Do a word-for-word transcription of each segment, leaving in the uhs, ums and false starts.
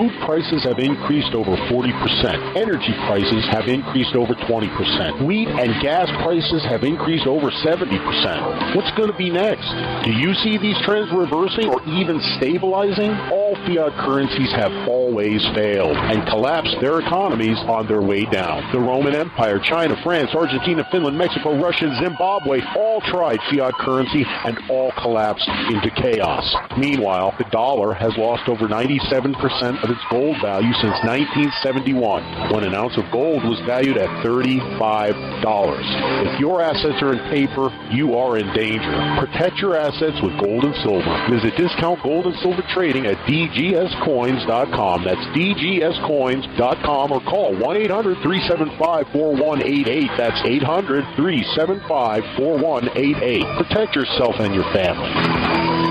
Food prices have increased over forty percent. Energy prices have increased over twenty percent. Wheat and gas prices have increased over seventy percent. What's going to be next? Do you see these trends reversing or even stabilizing? All fiat currencies have always failed and collapsed their economies on their way down. The Roman Empire, China, France, Argentina, Finland, Mexico, Russia, Zimbabwe all tried fiat currency and all collapsed into chaos. Meanwhile, the dollar has lost over ninety-seven percent of its gold value since nineteen seventy-one, when an ounce of gold was valued at thirty-five dollars. If your assets are in paper, you are in danger. Protect your assets with gold and silver. Visit Discount Gold and Silver Trading at d g s coins dot com. That's d g s coins dot com, or call one eight hundred three seven five four one eight eight. That's eight hundred three seven five four one eight eight. Protect yourself and your family.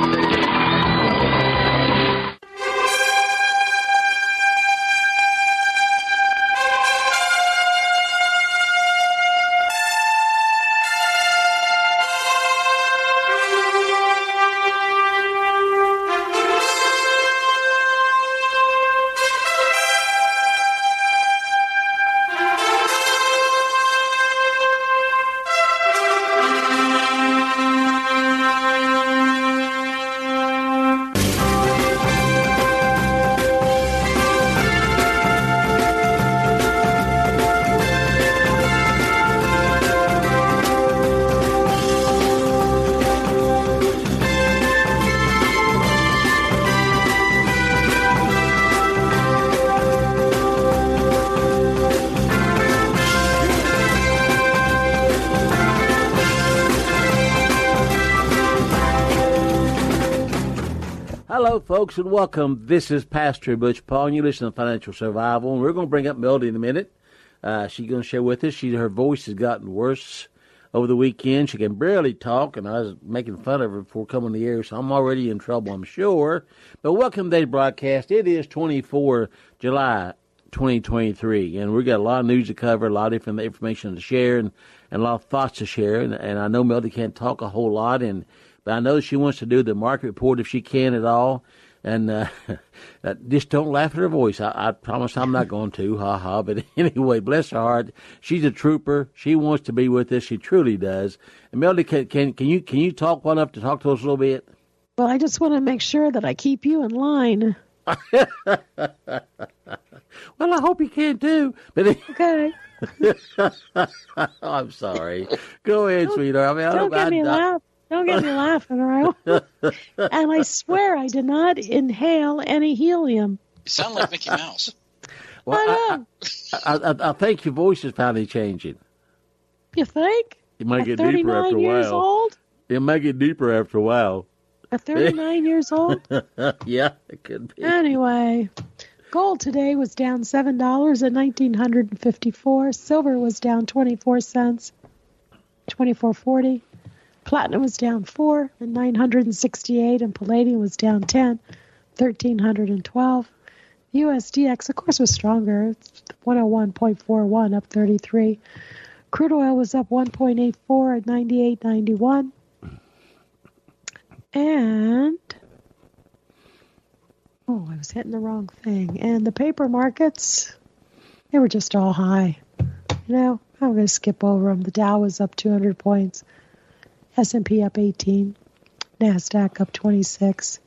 Hello, folks, and welcome. This is Pastor Butch Paul, and you listen to Financial Survival. And we're going to bring up Melody in a minute. Uh, she's going to share with us. She, her voice has gotten worse over the weekend. She can barely talk, and I was making fun of her before coming to the air, so I'm already in trouble, I'm sure. But welcome to today's broadcast. It is the twenty-fourth of July, twenty twenty-three, and we've got a lot of news to cover, a lot of different information to share, and, and a lot of thoughts to share. And, and I know Melody can't talk a whole lot, and but I know she wants to do the market report if she can at all. And uh, just don't laugh at her voice. I, I promise I'm not going to. Ha ha. But anyway, bless her heart. She's a trooper. She wants to be with us. She truly does. And Melody, can, can, can you can you talk well enough to talk to us a little bit? Well, I just want to make sure that I keep you in line. Well, I hope you can too. But okay. I'm sorry. Go ahead, don't, sweetheart. I mean, I don't don't, get me I, laugh. Don't get me laughing, all right? And I swear I did not inhale any helium. You sound like Mickey Mouse. Well, I, I, I, I, I think your voice is finally changing. You think? It might At get deeper after a while. years old? It might get deeper after a while. At thirty-nine years old? Yeah, it could be. Anyway, gold today was down seven dollars at nineteen fifty-four. Silver was down twenty-four cents, twenty-four forty. Platinum was down four at nine hundred sixty-eight, and palladium was down ten, thirteen twelve. U S D X, of course, was stronger. It's one oh one point four one, up thirty-three. Crude oil was up one point eight four at ninety-eight ninety-one. And, oh, I was hitting the wrong thing. And the paper markets, they were just all high. You know, I'm going to skip over them. The Dow was up two hundred points. S and P up eighteen, NASDAQ up twenty-six.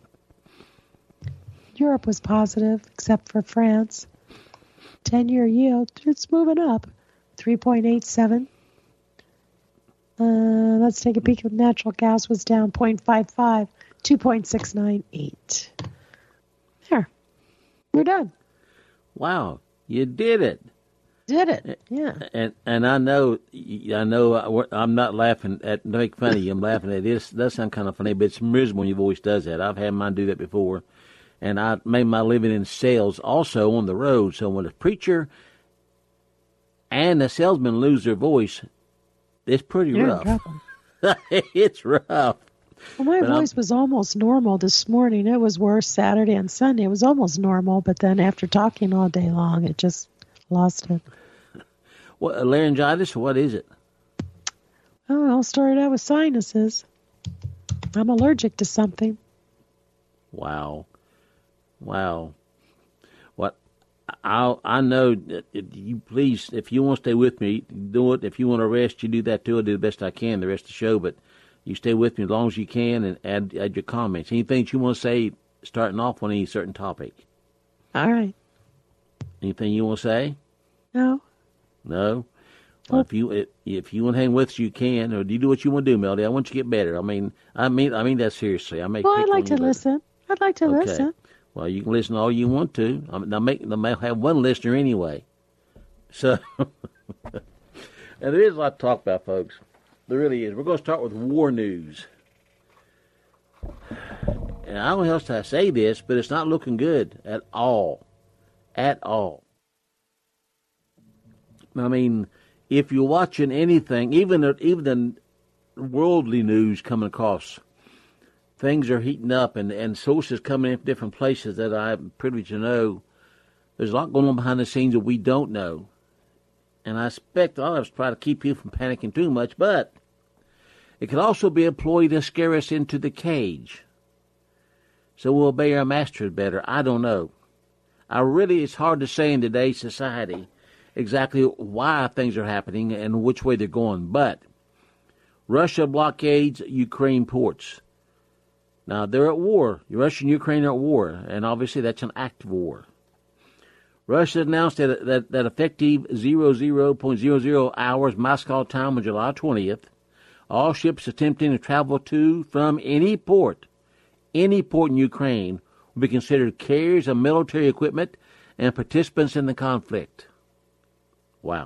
Europe was positive, except for France. ten-year yield, it's moving up, three point eight seven. Uh, let's take a peek. Natural gas was down zero point five five, two point six nine eight. There, we're done. Wow, you did it. Did it? Yeah. And and I know I know I'm not laughing at to make fun of you. I'm laughing at this. That sounds kind of funny, but it's miserable when your voice does that. I've had mine do that before, and I made my living in sales, also on the road. So when a preacher and a salesman lose their voice, it's pretty You're rough. It's rough. Well, my but voice I'm, was almost normal this morning. It was worse Saturday and Sunday. It was almost normal, but then after talking all day long, it just lost it. What, laryngitis? What is it? Oh, I'll start out with sinuses. I'm allergic to something. Wow. Wow. I I know that if you please, if you want to stay with me, do it. If you want to rest, you do that too. I'll do the best I can the rest of the show, but you stay with me as long as you can and add, add your comments. Anything you want to say starting off on any certain topic? All right. Anything you want to say? No. No? Well, if you if, if you want to hang with us, you can, or you do what you want to do, Melody. I want you to get better. I mean, I mean, I mean that seriously. I make. Well, I'd like to listen. I'd like to okay. listen. Well, you can listen all you want to. I mean, I make I may have one listener anyway. So, and there is a lot to talk about, folks. There really is. We're going to start with war news. And I don't know how else to say this, but it's not looking good at all. At all. I mean, if you're watching anything, even even the worldly news coming across, things are heating up, and, and sources coming in from different places that I'm privileged to know. There's a lot going on behind the scenes that we don't know. And I expect all of us try to keep you from panicking too much, but it could also be employed to scare us into the cage. So we'll obey our masters better. I don't know. I really, it's hard to say in today's society exactly why things are happening and which way they're going. But Russia blockades Ukraine ports. Now, they're at war. Russia and Ukraine are at war, and obviously that's an act of war. Russia announced that, that, that effective zero zero point zero zero hours Moscow time on July twentieth, all ships attempting to travel to, from any port, any port in Ukraine, will be considered carriers of military equipment and participants in the conflict. Wow.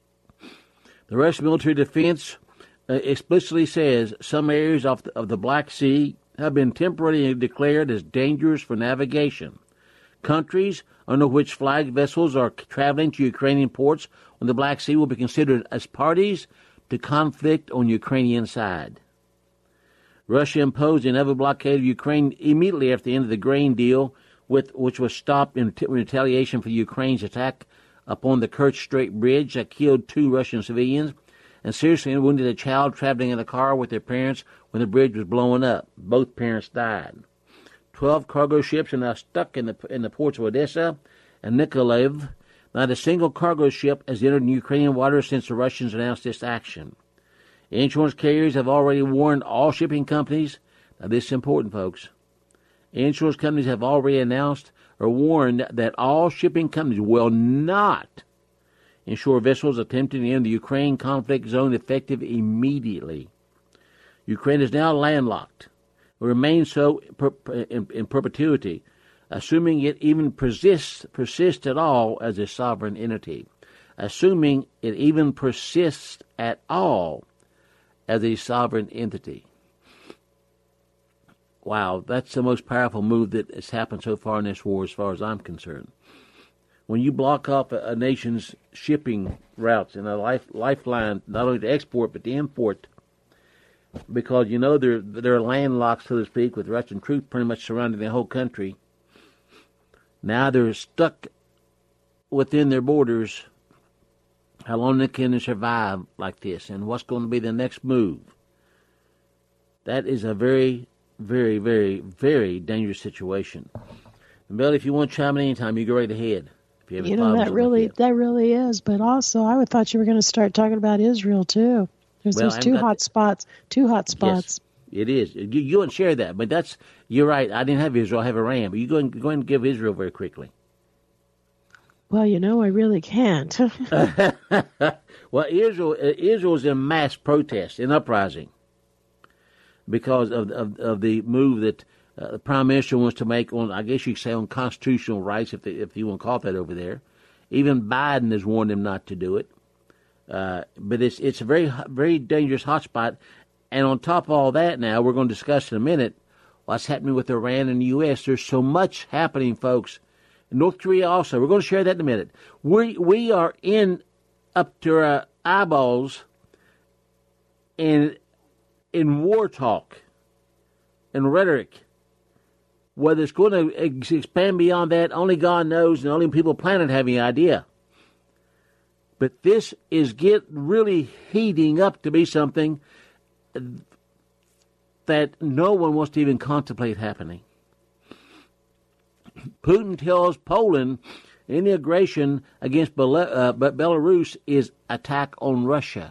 The Russian military defense uh, explicitly says some areas of the, of the Black Sea have been temporarily declared as dangerous for navigation. Countries under which flagged vessels are traveling to Ukrainian ports on the Black Sea will be considered as parties to conflict on Ukrainian side. Russia imposed a naval blockade of Ukraine immediately after the end of the grain deal, with which was stopped in retaliation for Ukraine's attack upon the Kerch Strait Bridge that killed two Russian civilians and seriously wounded a child traveling in a car with their parents when the bridge was blowing up. Both parents died. Twelve cargo ships are now stuck in the in the ports of Odessa and Nikolaev. Not a single cargo ship has entered Ukrainian waters since the Russians announced this action. Insurance carriers have already warned all shipping companies. Now, this is important, folks. Insurance companies have already announced or warned that all shipping companies will not insure vessels attempting to enter the Ukraine conflict zone effective immediately. Ukraine is now landlocked. It remains so in, in perpetuity, assuming it even persists, persists at all as a sovereign entity. Assuming it even persists at all as a sovereign entity. Wow, that's the most powerful move that has happened so far in this war as far as I'm concerned. When you block off a, a nation's shipping routes and a life, lifeline, not only to export but to import, because you know they're, they're landlocked, so to speak, with Russian troops pretty much surrounding the whole country. Now they're stuck within their borders. How long they can survive like this, and what's going to be the next move? That is a very, very, very, very dangerous situation. And Bill, if you want to chime in anytime, you go right ahead. If you have you know that really, that really is. But also, I would thought you were going to start talking about Israel too. There's well, those two hot spots, two hot spots. Yes, it is. You, you wouldn't share that, but that's you're right. I didn't have Israel. I have Iran. But you go and go and give Israel very quickly. Well, you know, I really can't. Well, Israel Israel's in mass protest, in uprising, because of of, of the move that uh, the Prime Minister wants to make on, I guess you could say, on constitutional rights, if they, if you want to call it that over there. Even Biden has warned them not to do it. Uh, but it's it's a very very dangerous hotspot. And on top of all that, now we're going to discuss in a minute what's happening with Iran and the U S. There's so much happening, folks. North Korea also. We're going to share that in a minute. We we are in up to our eyeballs in in war talk and rhetoric. Whether it's going to ex- expand beyond that, only God knows, and only people on the planet have any idea. But this is get really heating up to be something that no one wants to even contemplate happening. Putin tells Poland Any aggression against Bel- uh, Belarus is attack on Russia.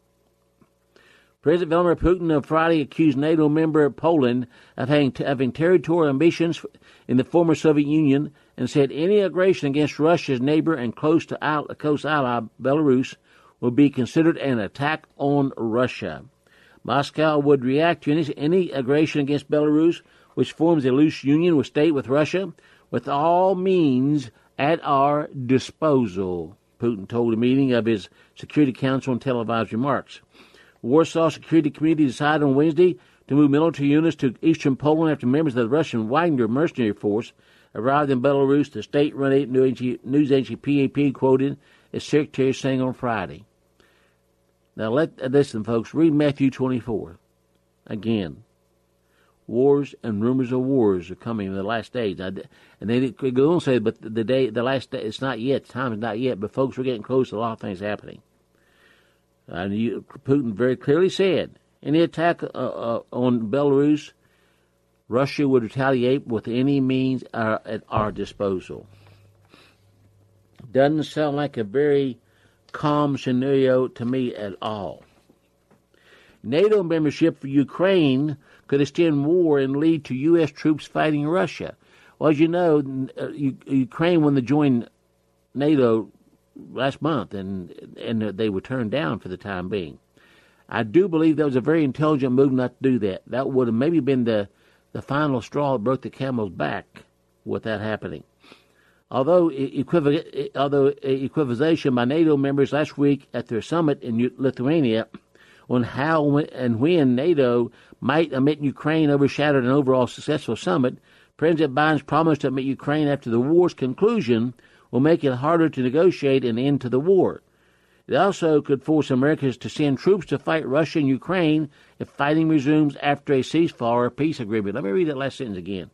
President Vladimir Putin on Friday accused NATO member Poland of having, having territorial ambitions in the former Soviet Union and said any aggression against Russia's neighbor and close to al- close ally Belarus will be considered an attack on Russia. Moscow would react to any, any aggression against Belarus, which forms a loose union with state with Russia, with all means at our disposal, Putin told a meeting of his Security Council in televised remarks. Warsaw Security Committee decided on Wednesday to move military units to eastern Poland after members of the Russian Wagner mercenary force arrived in Belarus, the state-run news agency P A P quoted its secretary saying on Friday. Now, let, listen, folks, read Matthew twenty-four. Again, wars and rumors of wars are coming in the last days. And then it could go on and say, but the day, the last day, it's not yet, time is not yet, but folks, we're getting close to a lot of things happening. And you, Putin very clearly said, any attack uh, uh, on Belarus, Russia would retaliate with any means uh, at our disposal. Doesn't sound like a very calm scenario to me at all. NATO membership for Ukraine could extend war and lead to U S troops fighting Russia. Well, as you know, uh, Ukraine wanted to join NATO last month, and and they were turned down for the time being. I do believe that was a very intelligent move not to do that. That would have maybe been the, the final straw that broke the camel's back with that happening. Although equiv- although equivocization by NATO members last week at their summit in Lithuania on how and when NATO might admit Ukraine overshadowed an overall successful summit, President Biden's promise to admit Ukraine after the war's conclusion will make it harder to negotiate an end to the war. It also could force America to send troops to fight Russia and Ukraine if fighting resumes after a ceasefire or peace agreement. Let me read that last sentence again.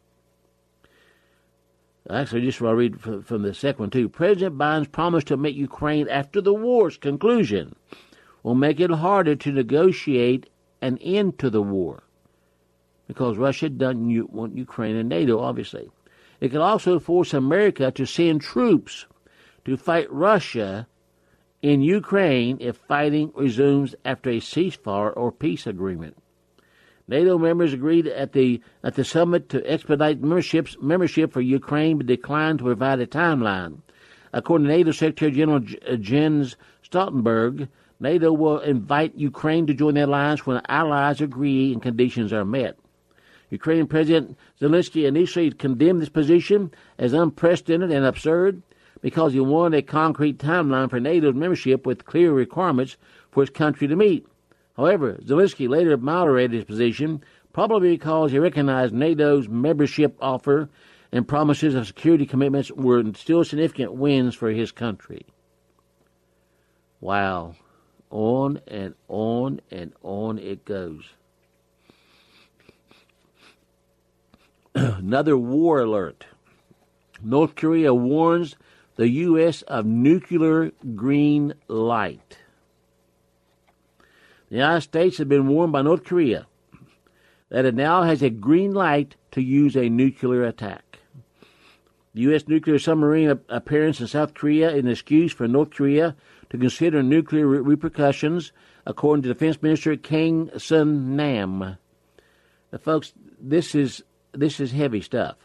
Actually, just want to read from, from the second one, too. President Biden's promise to admit Ukraine after the war's conclusion will make it harder to negotiate an end to the war because Russia doesn't want Ukraine and NATO, obviously. It could also force America to send troops to fight Russia in Ukraine if fighting resumes after a ceasefire or peace agreement. NATO members agreed at the at the summit to expedite memberships, membership for Ukraine, but declined to provide a timeline. According to NATO Secretary General Jens Stoltenberg, NATO will invite Ukraine to join the alliance when allies agree and conditions are met. Ukrainian President Zelensky initially condemned this position as unprecedented and absurd because he wanted a concrete timeline for NATO's membership with clear requirements for his country to meet. However, Zelensky later moderated his position, probably because he recognized NATO's membership offer and promises of security commitments were still significant wins for his country. Wow. On and on and on it goes. Another war alert. North Korea warns the U S of nuclear green light. The United States has been warned by North Korea that it now has a green light to use a nuclear attack. The U S nuclear submarine appearance in South Korea is an excuse for North Korea to consider nuclear re- repercussions, according to Defense Minister Kang Sun-nam. Now, folks, this is this is heavy stuff.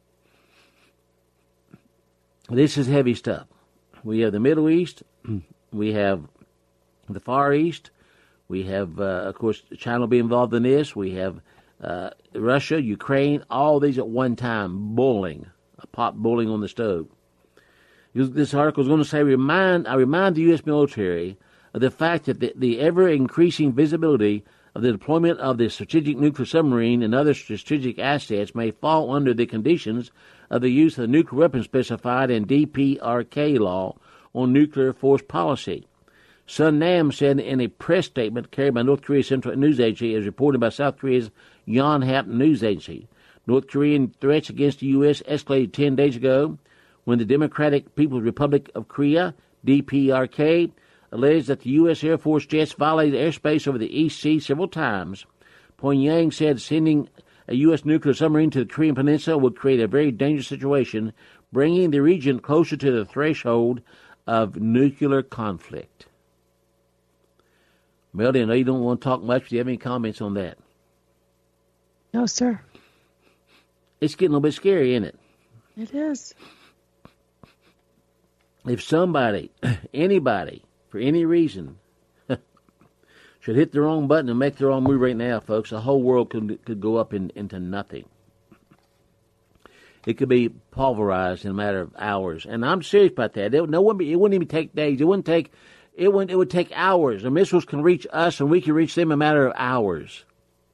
This is heavy stuff. We have the Middle East. We have the Far East. We have, uh, of course, China will be involved in this. We have uh, Russia, Ukraine, all these at one time boiling, a pot boiling on the stove. This article is going to say, remind, I remind the U S military of the fact that the, the ever-increasing visibility of the deployment of the strategic nuclear submarine and other strategic assets may fall under the conditions of the use of the nuclear weapons specified in D P R K law on nuclear force policy. Sun-nam said in a press statement carried by North Korea's Central News Agency, as reported by South Korea's Yonhap News Agency. North Korean threats against the U S escalated ten days ago when the Democratic People's Republic of Korea, D P R K, alleged that the U S Air Force jets violated airspace over the East Sea several times. Pyongyang said sending a U S nuclear submarine to the Korean Peninsula would create a very dangerous situation, bringing the region closer to the threshold of nuclear conflict. Melody, I know you don't want to talk much. Do you have any comments on that? No, sir. It's getting a little bit scary, isn't it? It is. If somebody, anybody, for any reason, should hit the wrong button and make the wrong move right now, folks, the whole world could could go up in, into nothing. It could be pulverized in a matter of hours, and I'm serious about that. It, no one, it wouldn't even take days. It wouldn't take. It would. It would take hours. The missiles can reach us, and we can reach them in a matter of hours.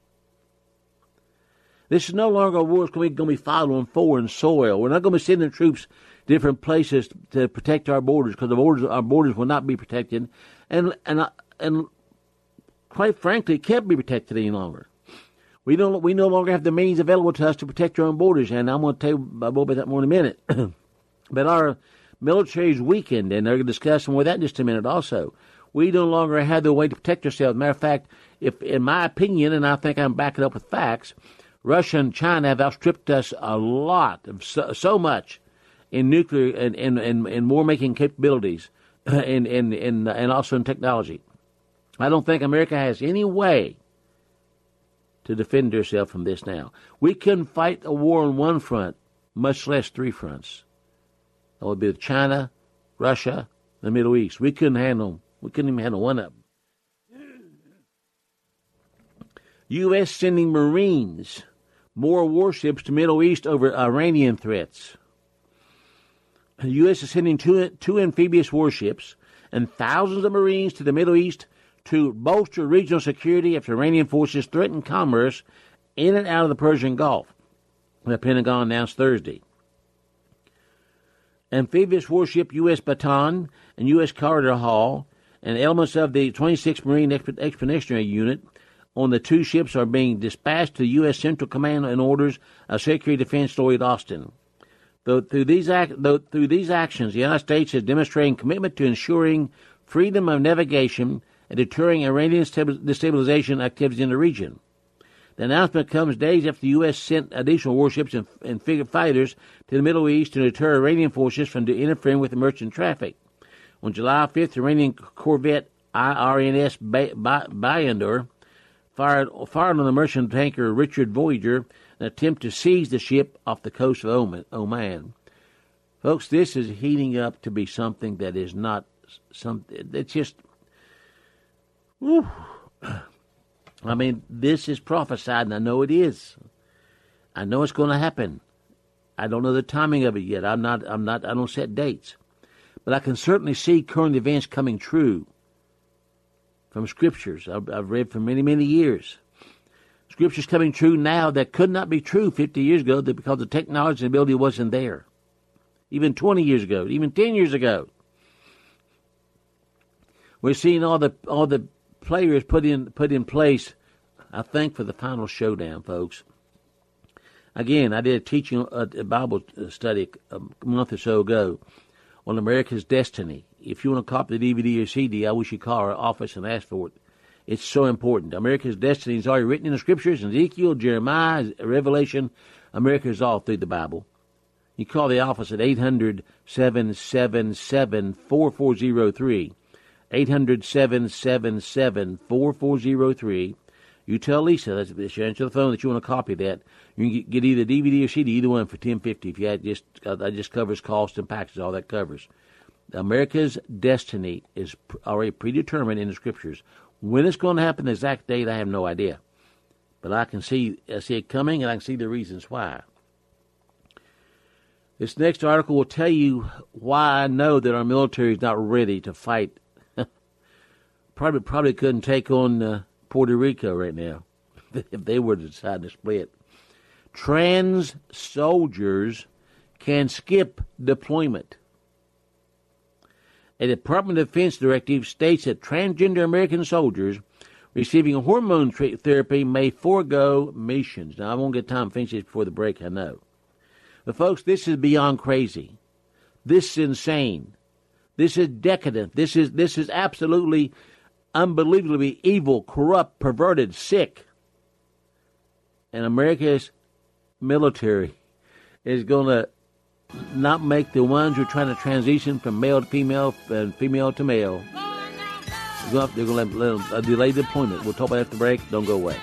This is no longer a war that's going to be fought on foreign soil. We're not going to be sending troops to different places to protect our borders, because the borders, our borders will not be protected, and and and quite frankly, it can't be protected any longer. We don't. We no longer have the means available to us to protect our own borders, and I'm going to tell you a little bit that more in a minute. But our military is weakened, and they're going to discuss more of that in just a minute. Also, we no longer have the way to protect ourselves. Matter of fact, if in my opinion, and I think I'm backing up with facts, Russia and China have outstripped us a lot, of so, so much, in nuclear and and, and, and war-making capabilities, and, and, and, and also in technology. I don't think America has any way to defend herself from this now. We couldn't fight a war on one front, much less three fronts. That would be with China, Russia, the Middle East. We couldn't handle, we couldn't even handle one of them. U S sending Marines, more warships to Middle East over Iranian threats. The U S is sending two, two amphibious warships and thousands of Marines to the Middle East to bolster regional security after Iranian forces threaten commerce in and out of the Persian Gulf, the Pentagon announced Thursday. Amphibious warship U S Bataan and U S Carter Hall and elements of the twenty-sixth Marine Expeditionary Unit on the two ships are being dispatched to U S Central Command and Orders of Secretary of Defense Lloyd Austin. Though through these act, though through these actions, the United States is demonstrating commitment to ensuring freedom of navigation and deterring Iranian destabilization activities in the region. The announcement comes days after the U S sent additional warships and, and fighters to the Middle East to deter Iranian forces from interfering with the merchant traffic. On July fifth, the Iranian corvette I R N S Bayandur fired, fired on the merchant tanker Richard Voyager in an attempt to seize the ship off the coast of Oman. Folks, this is heating up to be something that is not something. It's just, whew. I mean, this is prophesied, and I know it is. I know it's going to happen. I don't know the timing of it yet. I'm not. I'm not. I don't set dates, but I can certainly see current events coming true from scriptures I've, I've read for many, many years. Scriptures coming true now that could not be true fifty years ago because the technology and ability wasn't there. Even twenty years ago, even ten years ago, we're seeing all the all the. players put in put in place, I think, for the final showdown, folks. Again, I did a teaching a, a Bible study a month or so ago on America's destiny. If you want to copy the D V D or C D, I wish you call our office and ask for it. It's so important. America's destiny is already written in the Scriptures, Ezekiel, Jeremiah, Revelation. America is all through the Bible. You call the office at eight hundred, seven seven seven, four four zero three. eight hundred, seven seven seven, four four zero three. You tell Lisa, that's, she answer the phone, that you want to copy that. You can get, get either D V D or C D, either one for ten fifty. If you had just, uh, that just covers cost and packages, all that covers. America's destiny is already predetermined in the Scriptures. When it's going to happen, the exact date, I have no idea. But I can see, I see it coming, and I can see the reasons why. This next article will tell you why I know that our military is not ready to fight. Probably probably couldn't take on uh, Puerto Rico right now if they were to decide to split. Trans soldiers can skip deployment. A Department of Defense directive states that transgender American soldiers receiving hormone tra- therapy may forego missions. Now, I won't get time to finish this before the break, I know. But, folks, this is beyond crazy. This is insane. This is decadent. This is this is absolutely unbelievably evil, corrupt, perverted, sick. and America's military is going to not make the ones who are trying to transition from male to female and female to male. They're going to let, let them, uh, delay deployment. We'll talk about it after the break. Don't go away.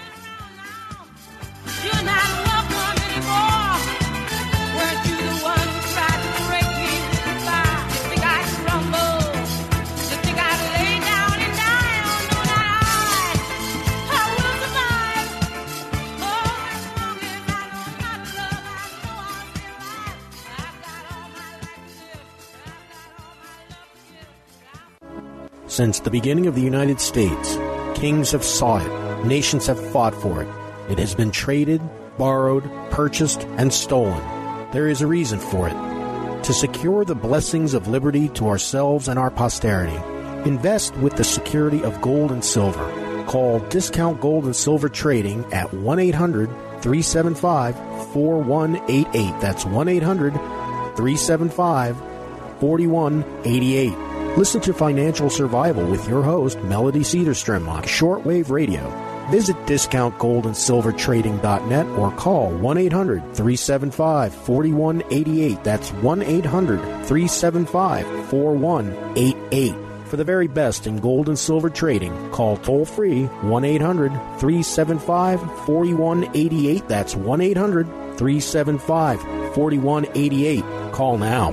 Since the beginning of the United States, kings have sought it, nations have fought for it. It has been traded, borrowed, purchased, and stolen. There is a reason for it. To secure the blessings of liberty to ourselves and our posterity, invest with the security of gold and silver. Call Discount Gold and Silver Trading at one eight hundred, three seven five, four one eight eight. That's one eight hundred, three seven five, four one eight eight. Listen to Financial Survival with your host, Melody Cedarstrom, on shortwave radio. Visit discount gold and silver trading dot net or call one eight hundred, three seven five, four one eight eight. That's one eight hundred, three seven five, four one eight eight. For the very best in gold and silver trading, call toll-free one eight hundred, three seven five, four one eight eight. That's one eight hundred, three seven five, four one eight eight. Call now.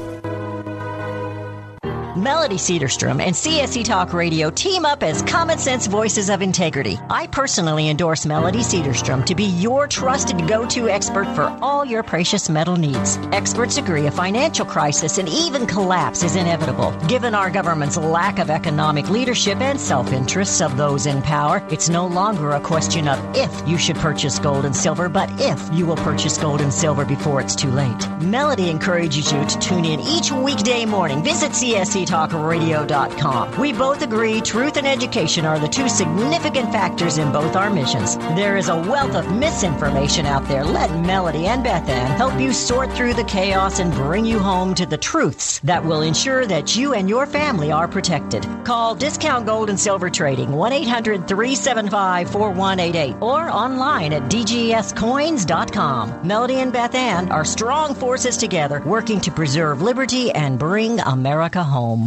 Melody Cedarstrom and C S C Talk Radio team up as common sense voices of integrity. I personally endorse Melody Cedarstrom to be your trusted go-to expert for all your precious metal needs. Experts agree a financial crisis and even collapse is inevitable. Given our government's lack of economic leadership and self-interests of those in power, it's no longer a question of if you should purchase gold and silver, but if you will purchase gold and silver before it's too late. Melody encourages you to tune in each weekday morning. Visit C S C talk radio dot com. We both agree truth and education are the two significant factors in both our missions. There is a wealth of misinformation out there. Let Melody and Beth Ann help you sort through the chaos and bring you home to the truths that will ensure that you and your family are protected. Call Discount Gold and Silver Trading one eight hundred, three seven five, four one eight eight or online at d g s coins dot com. Melody and Beth Ann are strong forces together working to preserve liberty and bring America home.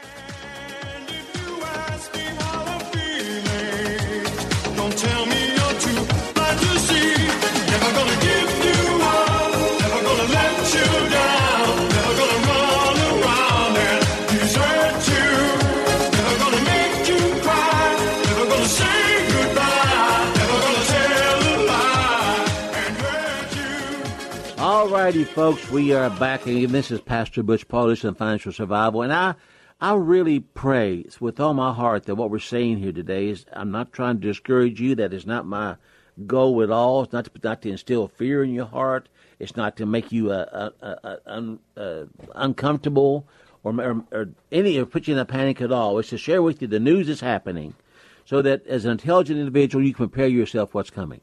All righty, folks, we are back, and this is Pastor Butch Paulish on Financial Survival, and I, I really pray with all my heart that what we're saying here today is, I'm not trying to discourage you. That is not my goal at all. It's not to, not to instill fear in your heart. It's not to make you uh, uh, uh, un, uh, uncomfortable or, or, or any or put you in a panic at all. It's to share with you the news that's happening, so that as an intelligent individual, you can prepare yourself what's coming.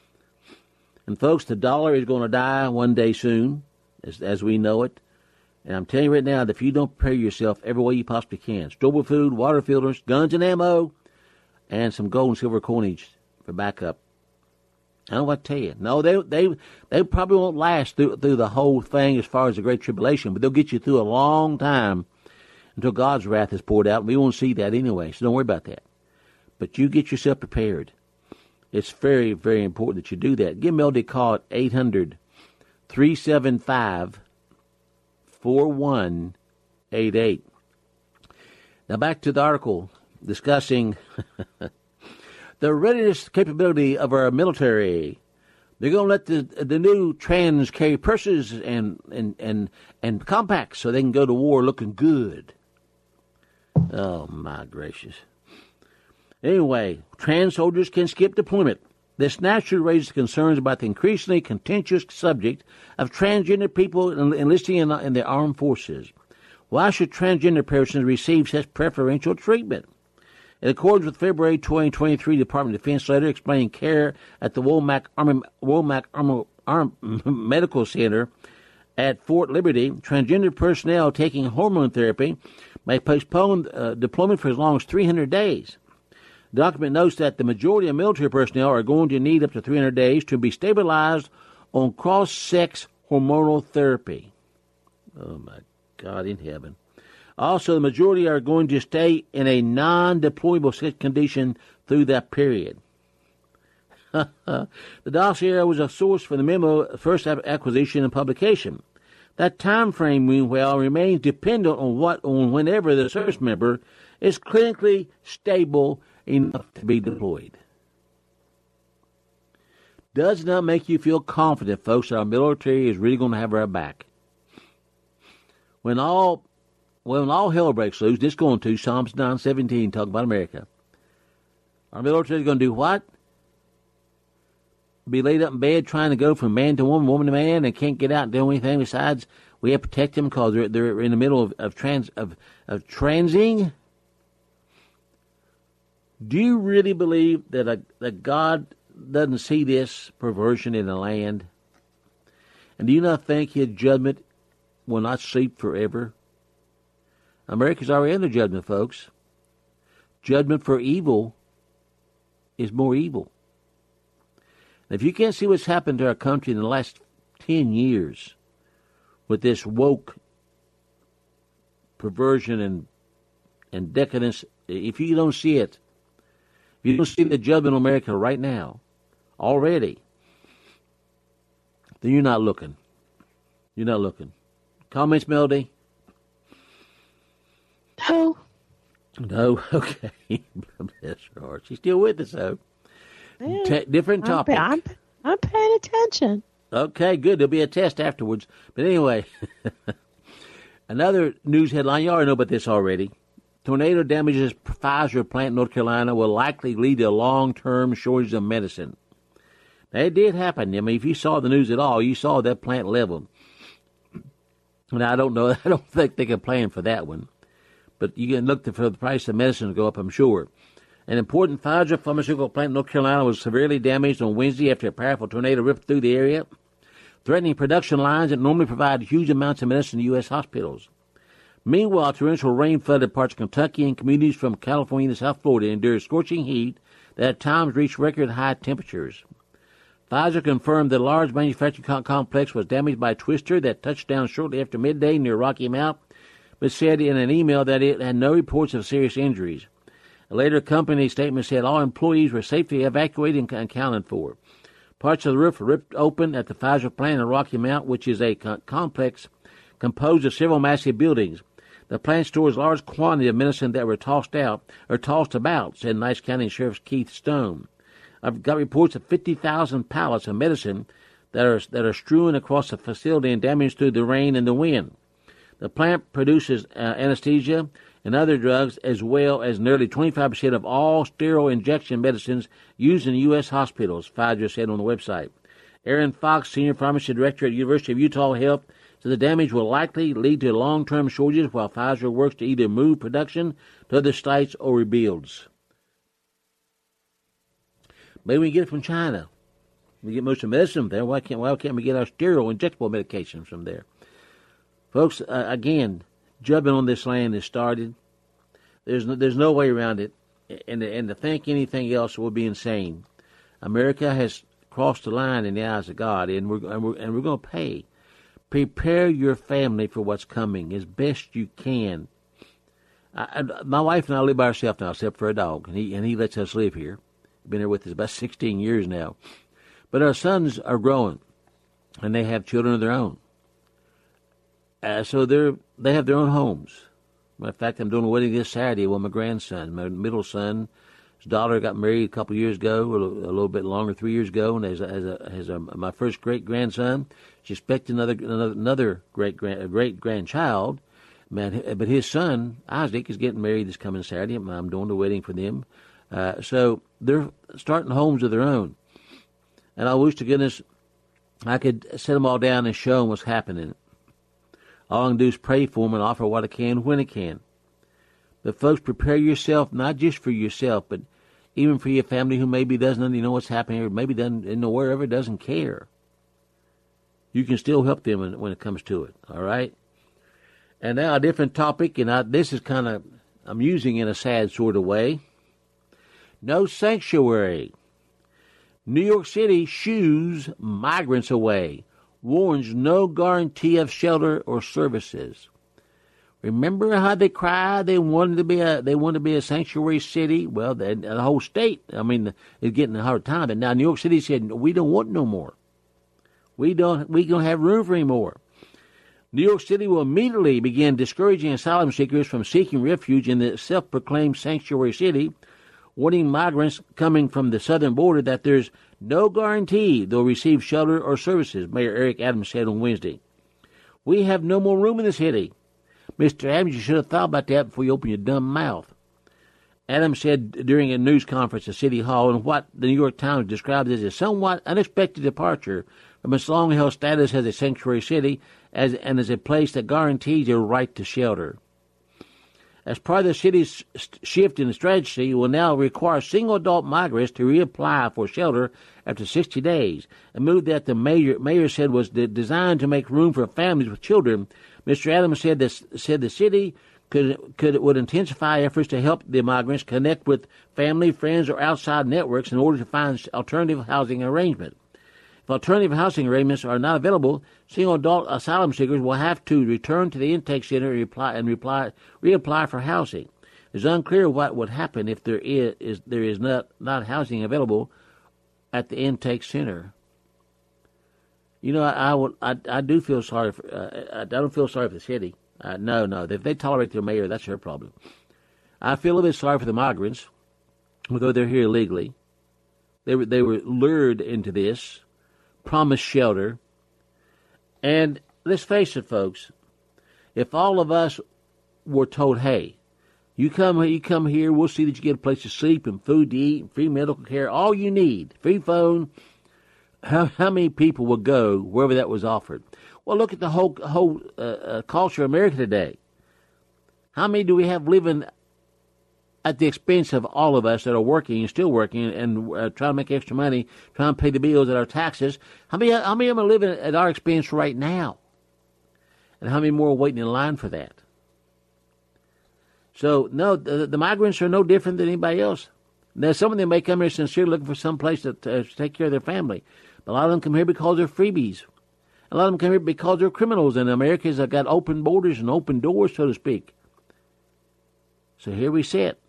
And folks, the dollar is going to die one day soon, as, as we know it. And I'm telling you right now that if you don't prepare yourself every way you possibly can, stowable food, water filters, guns and ammo, and some gold and silver coinage for backup, I don't know what to tell you. No, they they they probably won't last through through the whole thing as far as the Great Tribulation, but they'll get you through a long time until God's wrath is poured out, and we won't see that anyway, so don't worry about that. But you get yourself prepared. It's very, very important that you do that. Give Melody a call at eight hundred, three seven five, four one eight eight. Now back to the article discussing the readiness capability of our military. They're going to let the the new trans carry purses and, and, and, and compacts so they can go to war looking good. Oh, my gracious. Anyway, trans soldiers can skip deployment. This naturally raises concerns about the increasingly contentious subject of transgender people enlisting in, in the armed forces. Why should transgender persons receive such preferential treatment? In accordance with February twenty twenty-three Department of Defense letter explaining care at the Womack Army, Womack Army, Army Medical Center at Fort Liberty, transgender personnel taking hormone therapy may postpone uh, deployment for as long as three hundred days. The document notes that the majority of military personnel are going to need up to three hundred days to be stabilized on cross-sex hormonal therapy. Oh, my God in heaven. Also, the majority are going to stay in a non-deployable condition through that period. The dossier was a source for the memo first acquisition and publication. That time frame, meanwhile, remains dependent on what on whenever the service member is clinically stable enough to be deployed. Does not make you feel confident, folks, that our military is really going to have our back. When all when all hell breaks loose, this going to Psalms nine seventeen, talking about America. Our military is going to do what? Be laid up in bed trying to go from man to woman, woman to man, and can't get out and do anything besides we have to protect them because they're, they're in the middle of, of, trans, of, of transing? Do you really believe that, a, that God doesn't see this perversion in the land? And do you not think his judgment will not sleep forever? America's already under judgment, folks. Judgment for evil is more evil. If you can't see what's happened to our country in the last ten years with this woke perversion and and decadence, if you don't see it, if you don't see the judgment on America right now, already, then you're not looking. You're not looking. Comments, Melody? No. No? Okay. Bless her heart. She's still with us, though. Yeah, T- different topic. I'm, I'm, I'm paying attention. Okay, good. There'll be a test afterwards. But anyway, another news headline. You already know about this already. Tornado damages Pfizer plant in North Carolina will likely lead to a long-term shortage of medicine. Now, it did happen. I mean, if you saw the news at all, you saw that plant leveled. Now, I don't know. I don't think they can plan for that one. But you can look for the price of medicine to go up, I'm sure. An important Pfizer pharmaceutical plant in North Carolina was severely damaged on Wednesday after a powerful tornado ripped through the area, threatening production lines that normally provide huge amounts of medicine to U S hospitals. Meanwhile, torrential rain flooded parts of Kentucky and communities from California to South Florida endured scorching heat that at times reached record-high temperatures. Pfizer confirmed that a large manufacturing complex was damaged by a twister that touched down shortly after midday near Rocky Mount, but said in an email that it had no reports of serious injuries. A later company statement said all employees were safely evacuated and accounted for. Parts of the roof were ripped open at the Pfizer plant in Rocky Mount, which is a co- complex composed of several massive buildings. The plant stores large quantities of medicine that were tossed out or tossed about, said Nice County Sheriff Keith Stone. I've got reports of fifty thousand pallets of medicine that are that are strewn across the facility and damaged through the rain and the wind. The plant produces uh, anesthesia and other drugs, as well as nearly twenty-five percent of all sterile injection medicines used in U S hospitals, Pfizer said on the website. Aaron Fox, Senior Pharmacy Director at University of Utah Health, said the damage will likely lead to long-term shortages while Pfizer works to either move production to other sites or rebuilds. Maybe we can get it from China. We get most of the medicine from there. Why can't, why can't we get our sterile injectable medications from there? Folks, uh, again, judgment on this land has started. There's no, there's no way around it. And, and to think anything else would be insane. America has crossed the line in the eyes of God, and we're, and we're, and we're going to pay. Prepare your family for what's coming as best you can. I, I, my wife and I live by ourselves now, except for a dog, and he, and he lets us live here. Been here with us about sixteen years now. But our sons are growing, and they have children of their own. Uh, so they're they have their own homes. Matter of fact, I'm doing a wedding this Saturday with my grandson. My middle son, his daughter got married a couple of years ago, a little, a little bit longer, three years ago, and has a, has a, has a, my first great grandson. She expects another another, another great grand great grandchild. Man, but his son Isaac is getting married this coming Saturday. I'm doing the wedding for them. Uh, so they're starting homes of their own, and I wish to goodness I could set them all down and show them what's happening. All I can do is pray for them and offer what I can when I can. But folks, prepare yourself, not just for yourself, but even for your family who maybe doesn't even know what's happening, or maybe doesn't know wherever, doesn't care. You can still help them when, when it comes to it, all right? And now a different topic, and I, this is kind of, I'm using in a sad sort of way. No sanctuary. New York City shoos migrants away, warns no guarantee of shelter or services. Remember how they cried? They wanted to be a they wanted to be a sanctuary city. Well, the, the whole state, I mean, is getting a hard time. And now New York City said, we don't want no more. We don't. We don't have room for any more. New York City will immediately begin discouraging asylum seekers from seeking refuge in the self-proclaimed sanctuary city, warning migrants coming from the southern border that there's no guarantee they'll receive shelter or services, Mayor Eric Adams said on Wednesday. We have no more room in the city. Mister Adams, you should have thought about that before you open your dumb mouth. Adams said during a news conference at City Hall in what the New York Times described as a somewhat unexpected departure from its long-held status as a sanctuary city as, and as a place that guarantees a right to shelter. As part of the city's shift in strategy, it will now require single-adult migrants to reapply for shelter after sixty days, a move that the mayor, mayor said was de- designed to make room for families with children. Mister Adams said, this, said the city could, could would intensify efforts to help the migrants connect with family, friends, or outside networks in order to find alternative housing arrangements. If alternative housing arrangements are not available, single-adult asylum seekers will have to return to the intake center and, reply, and reply, reapply for housing. It's unclear what would happen if there is, is there is not, not housing available at the intake center. You know, I I, would, I, I do feel sorry for. Uh, I don't feel sorry for the city. Uh, no, no. If they tolerate their mayor, that's their problem. I feel a little bit sorry for the migrants, although they're here illegally. They were they were lured into this, promised shelter, and let's face it, folks. If all of us were told, "Hey, you come you come here, we'll see that you get a place to sleep and food to eat, and free medical care, all you need, free phone." How, how many people would go wherever that was offered? Well, look at the whole whole uh, uh, culture of America today. How many do we have living at the expense of all of us that are working and still working and uh, trying to make extra money, trying to pay the bills and our taxes? How many how many of them are living at our expense right now? And how many more are waiting in line for that? So, no, the, the migrants are no different than anybody else. Now, some of them may come here sincerely looking for some place to, to take care of their family. But a lot of them come here because they're freebies. A lot of them come here because they're criminals. And America's got open borders and open doors, so to speak. So here we sit.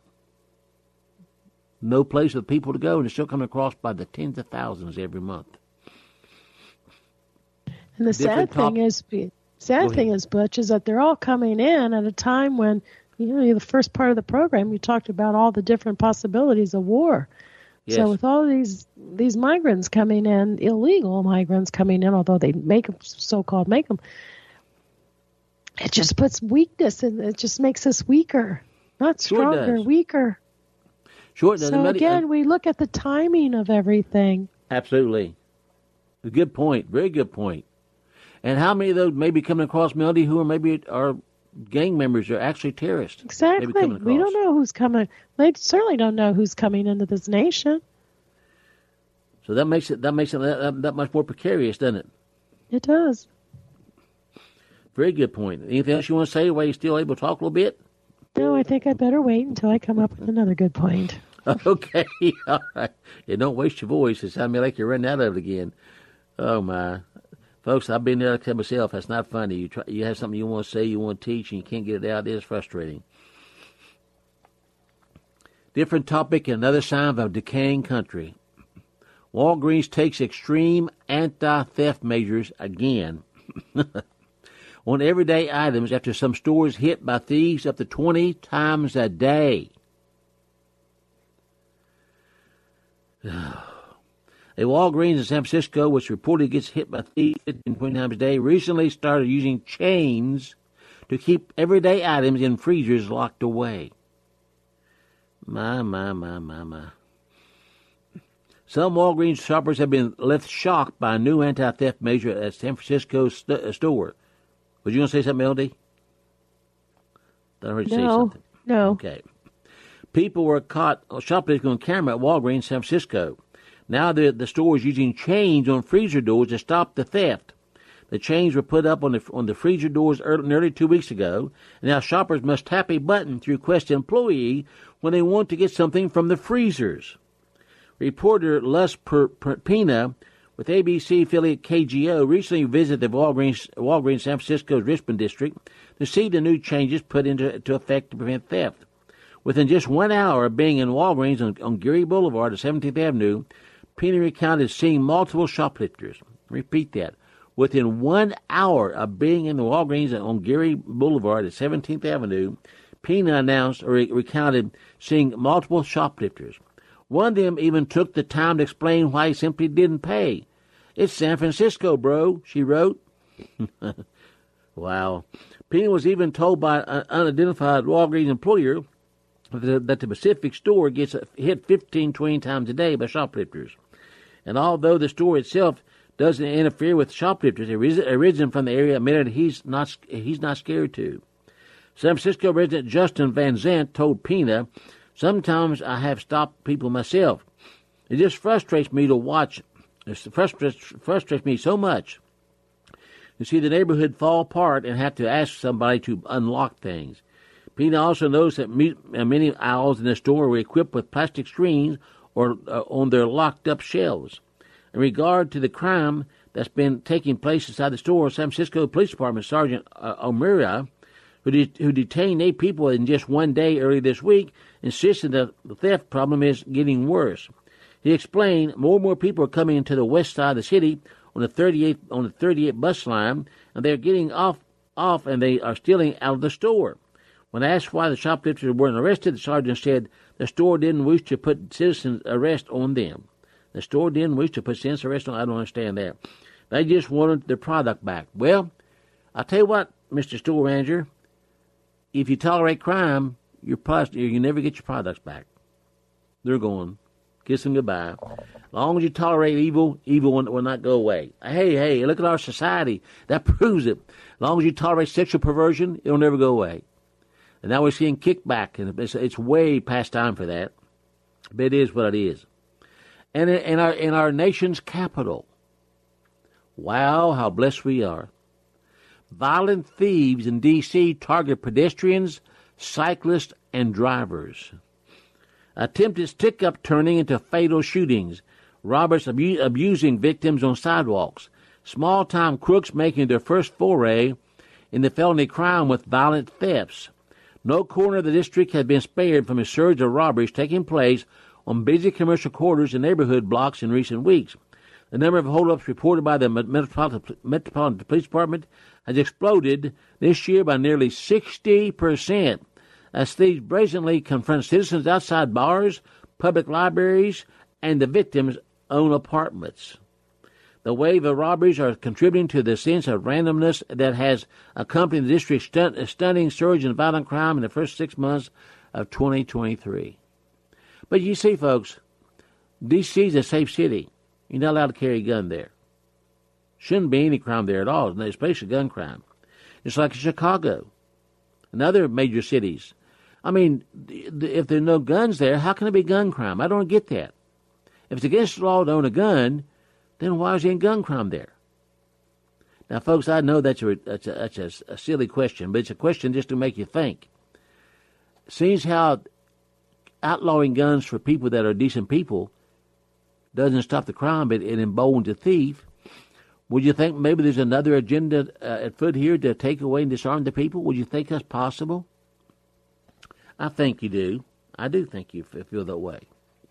No place for people to go, and they're still coming across by the tens of thousands every month. And the Different sad top- thing is, sad thing is, Butch, is that they're all coming in at a time when, you know, the first part of the program, you talked about all the different possibilities of war. Yes. So with all these these migrants coming in, illegal migrants coming in, although they make them, so-called make them, it just puts weakness in. It just makes us weaker, not stronger, sure weaker. Sure. It does. So again, uh, we look at the timing of everything. Absolutely, a good point. Very good point. And how many of those may be coming across, Melody, who are maybe are gang members are actually terrorists? Exactly. We don't know who's coming. They certainly don't know who's coming into this nation. So that makes it that makes it that, that much more precarious, doesn't it? It does. Very good point. Anything else you want to say while you're still able to talk a little bit? No, I think I better wait until I come up with another good point. Okay. All right. Yeah, don't waste your voice. It sounds like you're running out of it again. Oh, my. Folks, I've been there like that myself. That's not funny. You try, you have something you want to say, you want to teach, and you can't get it out. It is frustrating. Different topic, another sign of a decaying country. Walgreens takes extreme anti-theft measures again on everyday items after some stores hit by thieves up to twenty times a day. A Walgreens in San Francisco, which reportedly gets hit by thieves fifteen, twenty times a day, recently started using chains to keep everyday items in freezers locked away. My, my, my, my, my. Some Walgreens shoppers have been left shocked by a new anti-theft measure at San Francisco st- store. Was you going to say something, L D? I heard you no, say something. No. Okay. People were caught shoplifting on camera at Walgreens San Francisco. Now the, the store is using chains on freezer doors to stop the theft. The chains were put up on the on the freezer doors early, nearly two weeks ago, and now shoppers must tap a button to request an employee when they want to get something from the freezers. Reporter Les Pina with A B C affiliate K G O recently visited the Walgreens, Walgreens San Francisco's Richmond district to see the new changes put into, into effect to prevent theft. Within just one hour of being in Walgreens on, on Geary Boulevard at seventeenth Avenue, Pina recounted seeing multiple shoplifters. Repeat that. Within one hour of being in the Walgreens on Geary Boulevard at seventeenth Avenue, Pina announced or recounted seeing multiple shoplifters. One of them even took the time to explain why he simply didn't pay. It's San Francisco, bro, she wrote. Wow. Pina was even told by an unidentified Walgreens employer that the Pacific store gets hit fifteen, twenty times a day by shoplifters. And although the store itself doesn't interfere with shoplifters, a resident from the area admitted he's not he's not scared to. San Francisco resident Justin Van Zant told Pina, "Sometimes I have stopped people myself. It just frustrates me to watch. It frustrates, frustrates me so much to see the neighborhood fall apart and have to ask somebody to unlock things." Pina also noticed that many aisles in the store were equipped with plastic screens or uh, on their locked-up shelves. In regard to the crime that's been taking place inside the store, San Francisco Police Department Sergeant uh, O'Meara, who, de- who detained eight people in just one day early this week, insisted that the theft problem is getting worse. He explained more and more people are coming into the west side of the city on the thirty-eight on the thirty-eight bus line, and they're getting off off and they are stealing out of the store. When asked why the shoplifters weren't arrested, the sergeant said the store didn't wish to put citizens' arrest on them. The store didn't wish to put citizens' arrest on. I don't understand that. They just wanted their product back. Well, I'll tell you what, Mister Store Manager, if you tolerate crime, your product, you never get your products back. They're gone. Kiss them goodbye. As long as you tolerate evil, evil will, will not go away. Hey, hey, look at our society. That proves it. As long as you tolerate sexual perversion, it'll never go away. And now we're seeing kickback, and it's, it's way past time for that. But it is what it is. And in, in our in our nation's capital, wow, how blessed we are. Violent thieves in D C target pedestrians, cyclists, and drivers. Attempted stick-up turning into fatal shootings. Robbers abu- abusing victims on sidewalks. Small-time crooks making their first foray in the felony crime with violent thefts. No corner of the district had been spared from a surge of robberies taking place on busy commercial quarters and neighborhood blocks in recent weeks. The number of holdups reported by the Metropolitan, Metropolitan Police Department has exploded this year by nearly sixty percent as thieves brazenly confront citizens outside bars, public libraries, and the victims' own apartments. The wave of robberies are contributing to the sense of randomness that has accompanied the district's stun- stunning surge in violent crime in the first six months of twenty twenty-three. But you see, folks, D C is a safe city. You're not allowed to carry a gun there. Shouldn't be any crime there at all, especially gun crime. It's like Chicago and other major cities. I mean, if there are no guns there, how can there be gun crime? I don't get that. If it's against the law to own a gun, then why is there any gun crime there? Now, folks, I know that's a, that's, a, that's a, a silly question, but it's a question just to make you think. Seems how outlawing guns for people that are decent people doesn't stop the crime, but it emboldens the thief. Would you think maybe there's another agenda uh, at foot here to take away and disarm the people? Would you think that's possible? I think you do. I do think you feel that way.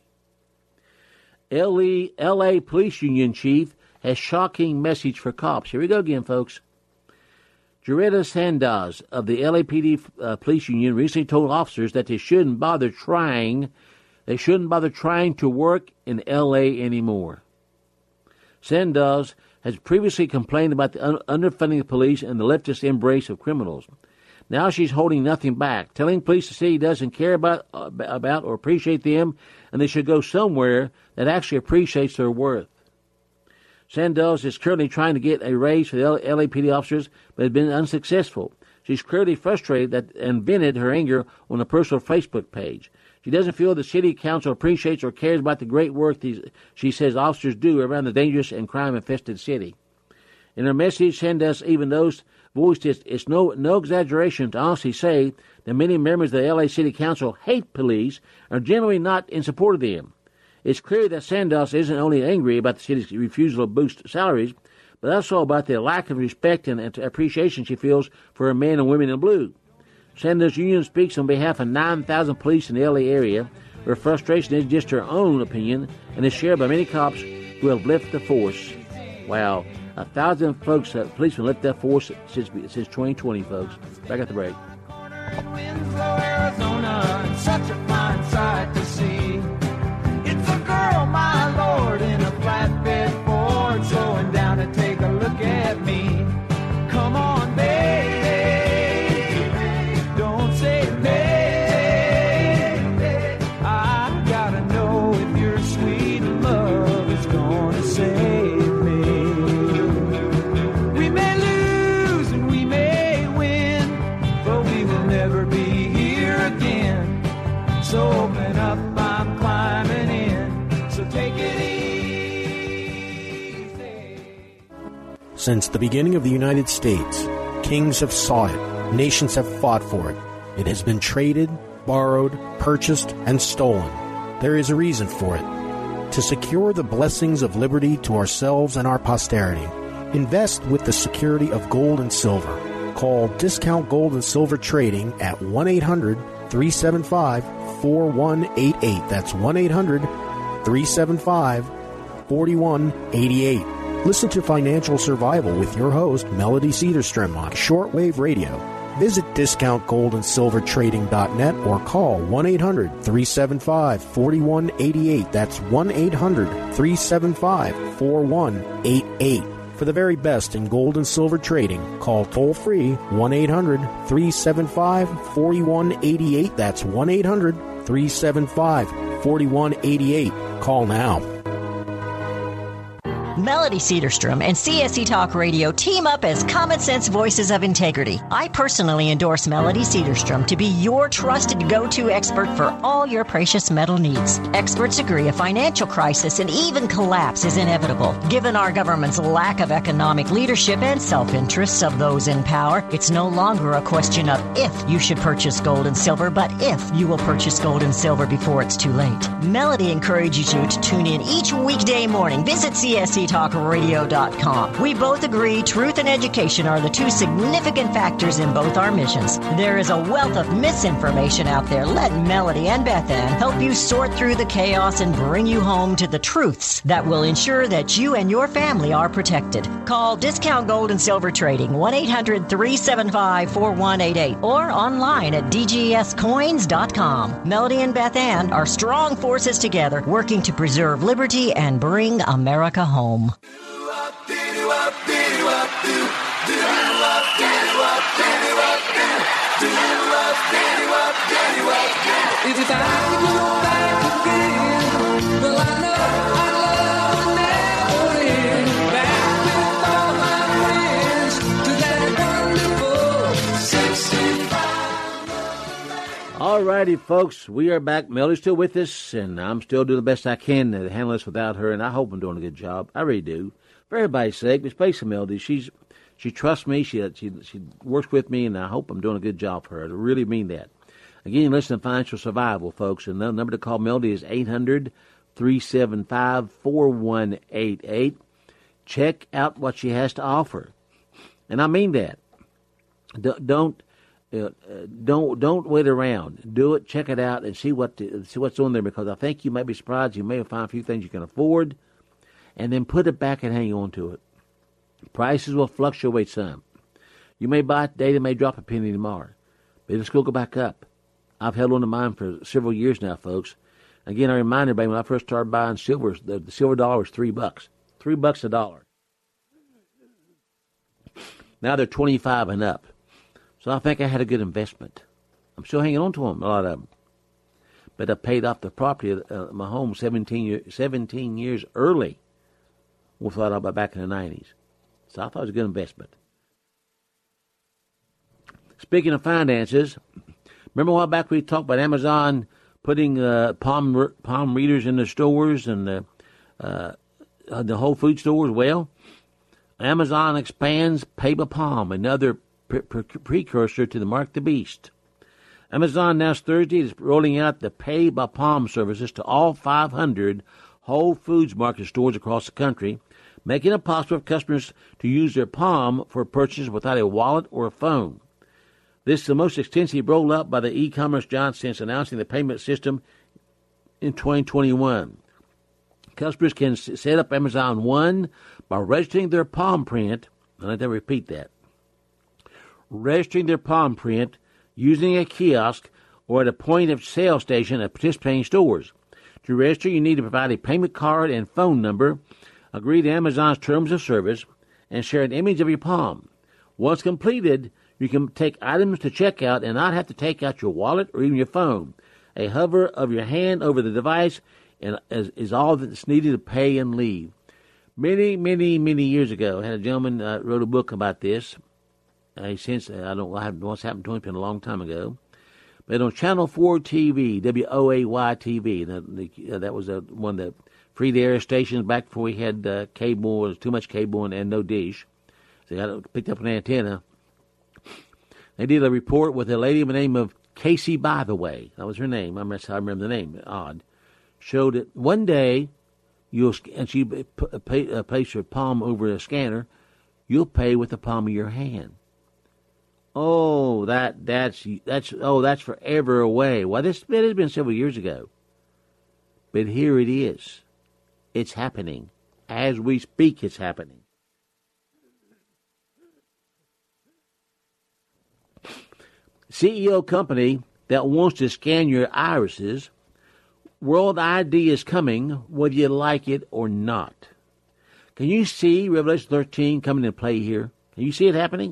L A Police Union Chief has shocking message for cops. Here we go again, folks. Jaretta Sandaz of the L A P D uh, Police Union recently told officers that they shouldn't bother trying, they shouldn't bother trying to work in L A anymore. Sandaz has previously complained about the un- underfunding of police and the leftist embrace of criminals. Now she's holding nothing back, telling police the city doesn't care about uh, about or appreciate them, and they should go somewhere that actually appreciates their worth. Sandals is currently trying to get a raise for the L A P D officers, but has been unsuccessful. She's clearly frustrated that and vented her anger on a personal Facebook page. She doesn't feel the city council appreciates or cares about the great work these, she says officers do around the dangerous and crime-infested city. In her message, Sandusky even those voiced it's, it's no no exaggeration to honestly say that many members of the L A City Council hate police and are generally not in support of them. It's clear that Sandusky isn't only angry about the city's refusal to boost salaries, but also about the lack of respect and appreciation she feels for her men and women in blue. Sandusky Union speaks on behalf of nine thousand police in the L A area. Her frustration is just her own opinion and is shared by many cops who have left the force. Wow. A thousand folks, uh, policemen left that force since, since twenty twenty, folks. Back at the break. Winslow, Arizona, such a fine sight to see. It's a girl, my lord, in a flatbed Ford, slowing down to take a look at me. Come on, baby, don't say baby. I gotta know if your sweet love is gonna save. So open up, I'm climbing in, so take it easy. Since the beginning of the United States, kings have sought it, nations have fought for it. It has been traded, borrowed, purchased, and stolen. There is a reason for it. To secure the blessings of liberty to ourselves and our posterity, invest with the security of gold and silver. Call Discount Gold and Silver Trading at one eight hundred, three seven five, four one eight eight. That's one eight hundred, three seven five, four one eight eight. Listen to Financial Survival with your host, Melody Cedarstrom, on shortwave radio. Visit discount gold and silver trading dot net or call one eight hundred, three seven five, four one eight eight. That's one eight hundred, three seven five, four one eight eight. For the very best in gold and silver trading, call toll-free one eight hundred, three seven five, four one eight eight. That's one eight hundred, three seven five, four one eight eight. Call now. Melody Cedarstrom and C S C Talk Radio team up as common sense voices of integrity. I personally endorse Melody Cedarstrom to be your trusted go-to expert for all your precious metal needs. Experts agree a financial crisis and even collapse is inevitable. Given our government's lack of economic leadership and self-interests of those in power, it's no longer a question of if you should purchase gold and silver, but if you will purchase gold and silver before it's too late. Melody encourages you to tune in each weekday morning. Visit C S C talk radio dot com. We both agree truth and education are the two significant factors in both our missions. There is a wealth of misinformation out there. Let Melody and Beth Ann help you sort through the chaos and bring you home to the truths that will ensure that you and your family are protected. Call Discount Gold and Silver Trading one eight hundred, three seven five, four one eight eight or online at d g s coins dot com. Melody and Beth Ann are strong forces together working to preserve liberty and bring America home. If I could go back again, well, I know I'd love to never end. Back with all my friends to that wonderful sixty-five. All righty, folks, we are back. Melody's still with us, and I'm still doing the best I can to handle this without her, and I hope I'm doing a good job. I really do. For everybody's sake, let's play some Melody. She's she trusts me. She she she works with me, and I hope I'm doing a good job for her. I really mean that. Again, listen to Financial Survival, folks, and the number to call Melody is eight hundred, three seven five, four one eight eight. Check out what she has to offer, and I mean that. Don't uh, don't don't wait around. Do it. Check it out and see what to, see what's on there, because I think you may be surprised. You may find a few things you can afford, and then put it back and hang on to it. Prices will fluctuate some. You may buy it today, they may drop a penny tomorrow, but it'll still go back up. I've held on to mine for several years now, folks. Again, I remind everybody, when I first started buying silver, the, the silver dollar was three bucks. Three bucks a dollar. Now they're twenty-five and up. So I think I had a good investment. I'm still hanging on to them, a lot of them. But I paid off the property of uh, my home seventeen, year, seventeen years early. We thought about back in the nineties. So I thought it was a good investment. Speaking of finances, remember a while back we talked about Amazon putting uh, palm palm readers in the stores and the, uh, the Whole Food stores? Well, Amazon expands Pay by Palm, another pre- pre- precursor to the Mark the Beast. Amazon announced Thursday is rolling out the Pay by Palm services to all five hundred Whole Foods Market stores across the country, making it possible for customers to use their Palm for purchases without a wallet or a phone. This is the most extensive rollout by the e-commerce giant since announcing the payment system in twenty twenty-one. Customers can set up Amazon One by registering their palm print. And let me repeat that. Registering their palm print using a kiosk or at a point of sale station at participating stores. To register, you need to provide a payment card and phone number, agree to Amazon's terms of service, and share an image of your palm. Once completed, you can take items to checkout and not have to take out your wallet or even your phone. A hover of your hand over the device and is, is all that's needed to pay and leave. Many, many, many years ago, I had a gentleman uh, wrote a book about this. Uh, since uh, I don't know what's happened to him, it's been a long time ago. But on Channel four T V, W O A Y T V, that, the, uh, that was uh, one of the free-to-air stations back before we had uh, cable, there was too much cable and, and no dish. So they got picked up an antenna. They did a report with a lady by the name of Casey By the Way. That was her name. I remember the name. Odd. Showed that one day, you'll and she pay, uh, place your palm over a scanner, you'll pay with the palm of your hand. Oh, that that's that's oh that's forever away. Well, this it has been several years ago, but here it is. It's happening as we speak. It's happening. C E O company that wants to scan your irises. World I D is coming, whether you like it or not. Can you see Revelation thirteen coming into play here? Can you see it happening?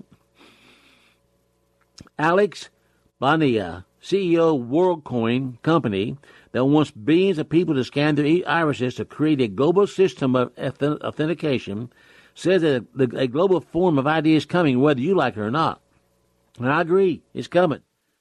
Alex Bonilla, C E O of WorldCoin company that wants billions of people to scan their irises to create a global system of authentication, says that a global form of I D is coming, whether you like it or not. And I agree, it's coming.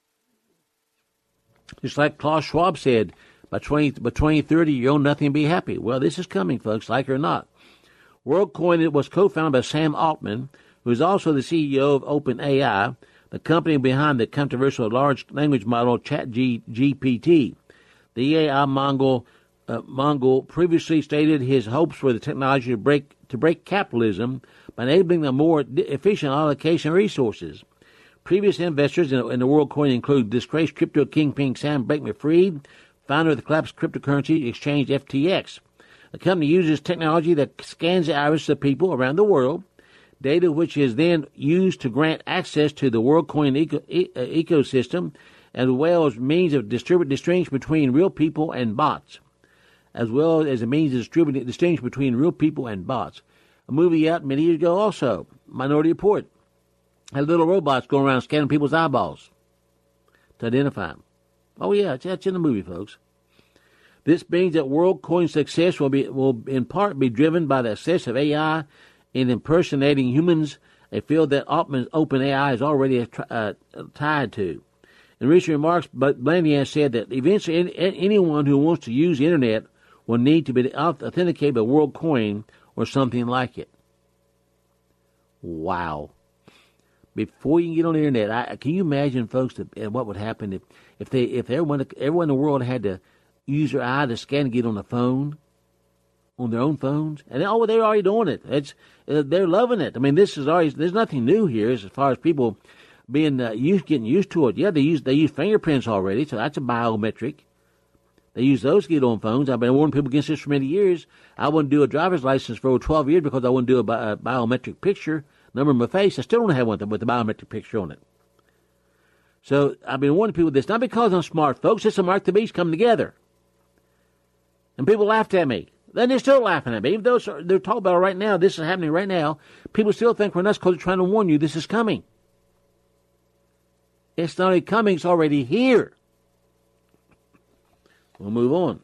Just like Klaus Schwab said, by twenty by twenty thirty, you own nothing and be happy. Well, this is coming, folks, like it or not. WorldCoin was co-founded by Sam Altman, who is also the C E O of OpenAI, the company behind the controversial large language model ChatGPT. The A I Mongol, uh, Mongol previously stated his hopes for the technology to break to break capitalism by enabling a more efficient allocation of resources. Previous investors in, in the WorldCoin include disgraced crypto kingpin Sam Bankman-Fried, founder of the collapsed cryptocurrency exchange F T X. The company uses technology that scans the iris of people around the world, data which is then used to grant access to the WorldCoin eco, e, uh, ecosystem, as well as means of distributing distinction between real people and bots, as well as a means of distributing distinction between real people and bots. A movie out many years ago also, Minority Report, had little robots going around scanning people's eyeballs to identify them. Oh yeah, that's in the movie, folks. This means that WorldCoin's success will be will in part be driven by the success of A I in impersonating humans, a field that Altman's OpenAI is already uh, tied to. In recent remarks, Blandian said that eventually anyone who wants to use the internet will need to be authenticated by WorldCoin or something like it. Wow. Before you can get on the internet, I, can you imagine, folks, that, what would happen if, if they if everyone everyone in the world had to use their eye to scan and get on the phone, on their own phones? And oh, they're already doing it. It's uh, they're loving it. I mean, this is already there's nothing new here as far as people being uh, used getting used to it. Yeah, they use they use fingerprints already, so that's a biometric. They use those to get on phones. I've been warning people against this for many years. I wouldn't do a driver's license for over twelve years because I wouldn't do a, bi- a biometric picture. Number of my face, I still don't have one with the biometric picture on it. So I've been warning people this, not because I'm smart, folks. It's a Mark the Beast coming together. And people laughed at me. Then they're still laughing at me. Even though they're talking about it right now, this is happening right now, people still think we're nuts because they're trying to warn you this is coming. It's not only coming, it's already here. We'll move on.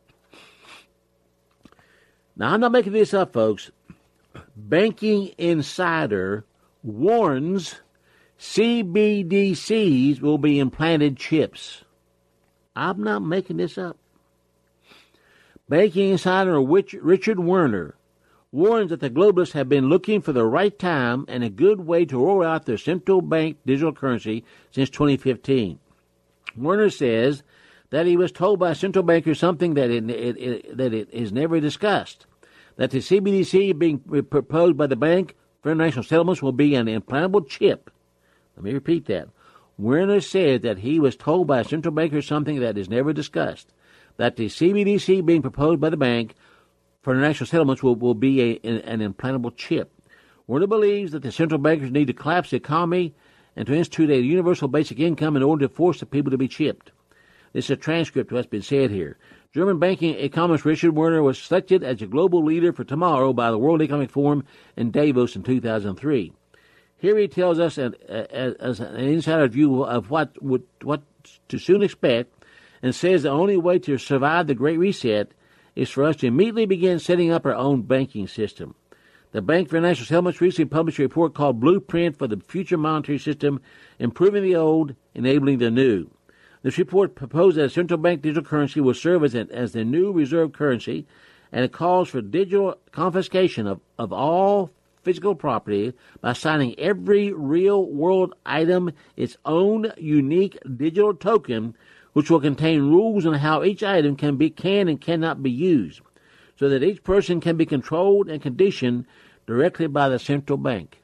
Now, I'm not making this up, folks. Banking Insider warns C B D Cs will be implanted chips. I'm not making this up. Banking Insider Richard Werner warns that the globalists have been looking for the right time and a good way to roll out their central bank digital currency since twenty fifteen. Werner says that he was told by central bankers something that it, it, it, that it is never discussed, that the C B D C being proposed by the Bank for International Settlements will be an implantable chip. Let me repeat that. Werner said that he was told by central bankers something that is never discussed, that the C B D C being proposed by the Bank for International Settlements will, will be a, an implantable chip. Werner believes that the central bankers need to collapse the economy and to institute a universal basic income in order to force the people to be chipped. This is a transcript of what's been said here. German banking economist Richard Werner was selected as a global leader for tomorrow by the World Economic Forum in Davos in two thousand three. Here he tells us an, as an insider view of what would, what to soon expect, and says the only way to survive the Great Reset is for us to immediately begin setting up our own banking system. The Bank for International Settlements recently published a report called Blueprint for the Future Monetary System, Improving the Old, Enabling the New. This report proposed that a central bank digital currency will serve as, an, as the new reserve currency, and it calls for digital confiscation of, of all physical property by assigning every real-world item its own unique digital token, which will contain rules on how each item can be can and cannot be used, so that each person can be controlled and conditioned directly by the central bank.